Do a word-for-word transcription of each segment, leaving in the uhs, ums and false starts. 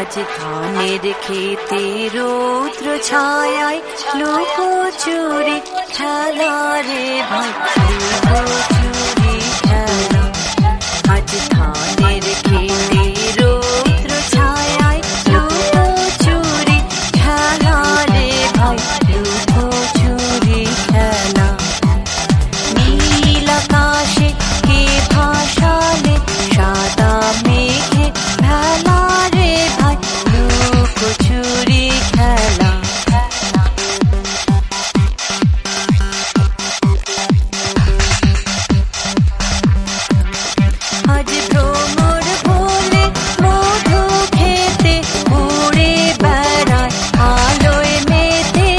আজ ধানের খেতে রৌদ্র ছায়ায় লুকোচুরি খেলা রে ভাই, লুকোচুরি খেলা। আজ ধানের খেতে রৌদ্র ছায়ায় লুকোচুরি খেলা রে ভাই, লুকোচুরি খেলা। নীল আকাশে কে ভাসালে সাদা মেঘে ভেলা রে ভাই, লুকোচুরি খেলা। আজ ভ্রমর বলে মধু খেতে উড়ে বেড়ায় আলোয় মেতে।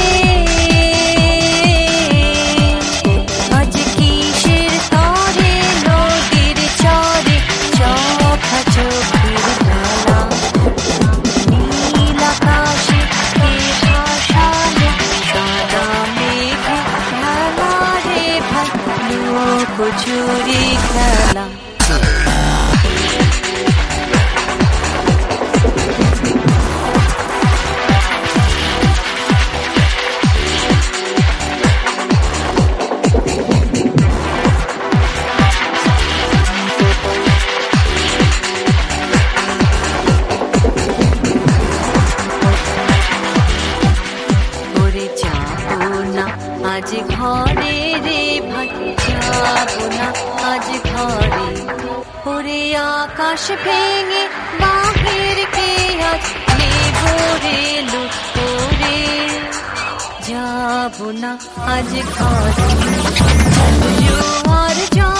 আজ কিসের তরে নদীর চরে চোখা চোখের খেলা। নীল আকাশে কে ভাসালে সাদা মেঘে ভেলা রে ভাই, লুকোচুরি খেলা। ওরে যাবো না আজ ঘরে রে ভাই, যাবো না আজ ঘরে। ওরে আকাশ ভেঙে বাহির কে আজ নেবো রে লুকোরে। যাবো না আজ ঘরে। জোয়ার